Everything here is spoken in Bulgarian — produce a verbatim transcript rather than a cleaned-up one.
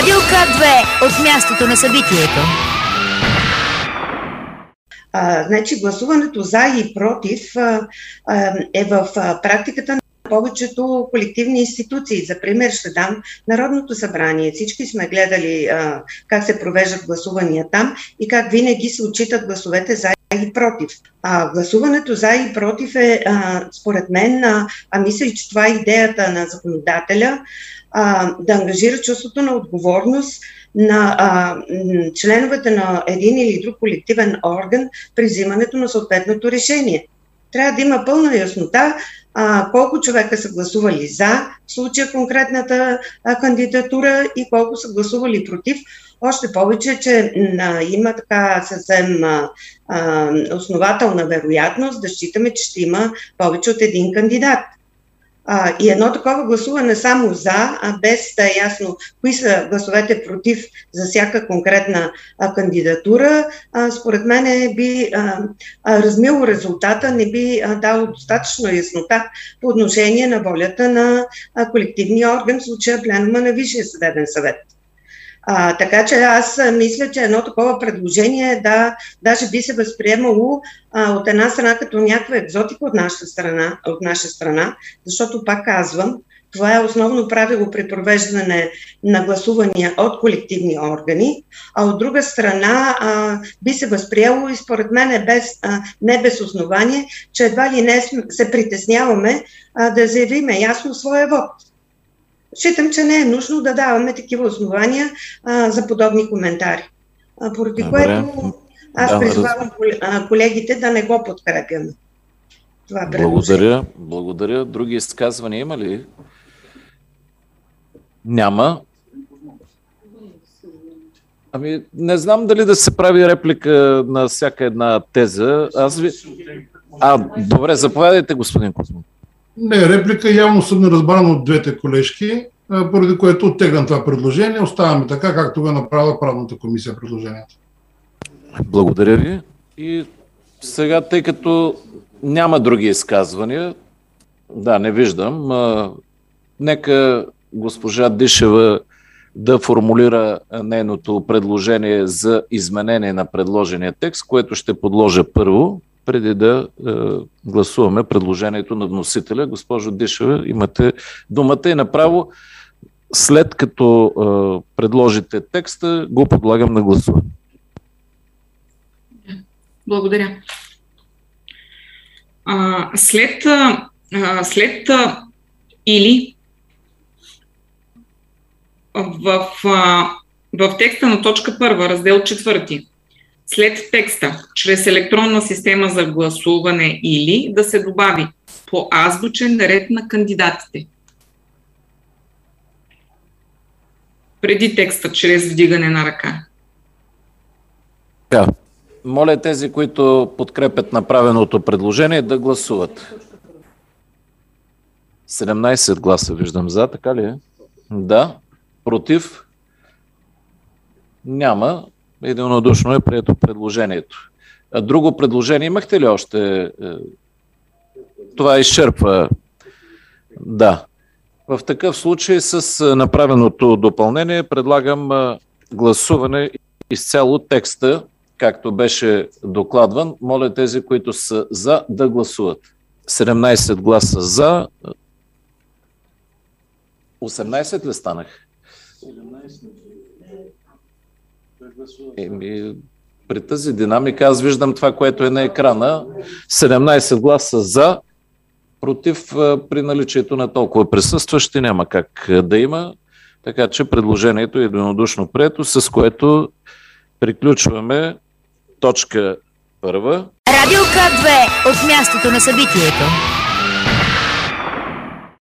Радио К две от мястото на събитието. А, значи гласуването за и против а, а, е в а, практиката на повечето колективни институции. За пример ще дам Народното събрание. Всички сме гледали а, как се провеждат гласувания там и как винаги се отчитат гласовете за и против. А, гласуването за и против е, а, според мен, а, а мисля, че това е идеята на законодателя, а, да ангажира чувството на отговорност на а, членовете на един или друг колективен орган при взимането на съответното решение. Трябва да има пълна яснота а, колко човека са гласували за в случая конкретната а, кандидатура и колко са гласували против. Още повече, че а, има така съвсем а, а, основателна вероятност да считаме, че ще има повече от един кандидат. А, и едно такова гласуване само за, а без да е ясно кои са гласовете против за всяка конкретна а, кандидатура, а, според мен би а, а, размило резултата, не би а, дало достатъчно яснота по отношение на волята на а, колективния орган, в случая пленума на Висшия съдебен съвет. А, така че аз мисля, че едно такова предложение да, даже би се възприемало а, от една страна като някаква екзотика от наша страна, от наша страна, защото пак казвам, това е основно правило при провеждане на гласувания от колективни органи, а от друга страна а, би се възприело и според мен е без, а, не без основание, че едва ли не се притесняваме а, да заявиме ясно своя вод. Считам, че не е нужно да даваме такива основания а, за подобни коментари. А, поради Добре. което аз да, призвавам раз... колегите да не го подкрепяме. Това Благодаря. Благодаря. Други изказвания има ли? Няма. Ами, не знам дали да се прави реплика на всяка една теза. Аз ви... А, добре, заповядайте, господин Кузмов. Не, реплика явно съм неразбран от двете колежки, поради което оттеглям това предложение. Оставаме така, както го е направила правната комисия предложението. Благодаря ви. И сега, тъй като няма други изказвания, да, не виждам, а, нека госпожа Дишева да формулира нейното предложение за изменение на предложения текст, което ще подложа първо, преди да е, гласуваме предложението на вносителя. Госпожо Дишева, имате думата и направо, след като е, предложите текста, го подлагам на гласуване. Благодаря. А, след, а, след а, или в, а, в текста на точка първа, раздел четвърти, след текста чрез електронна система за гласуване или да се добави по азбучен ред на кандидатите. Преди текста чрез вдигане на ръка. Да. Моля тези, които подкрепят направеното предложение, да гласуват. седемнайсет гласа виждам за, така ли е? Да. Против? Няма. Единодушно е прието предложението. А друго предложение имахте ли още? Това изчерпва. Да. В такъв случай с направеното допълнение предлагам гласуване изцяло текста, както беше докладван. Моля тези, които са за, да гласуват. седемнайсет гласа за. осемнайсет ли станах? Еми, при тази динамика аз виждам това, което е на екрана. седемнайсет гласа за, против при наличието на толкова присъстващи няма как да има. Така че предложението е единодушно прието, с което приключваме точка първа. Радио К две от мястото на събитието.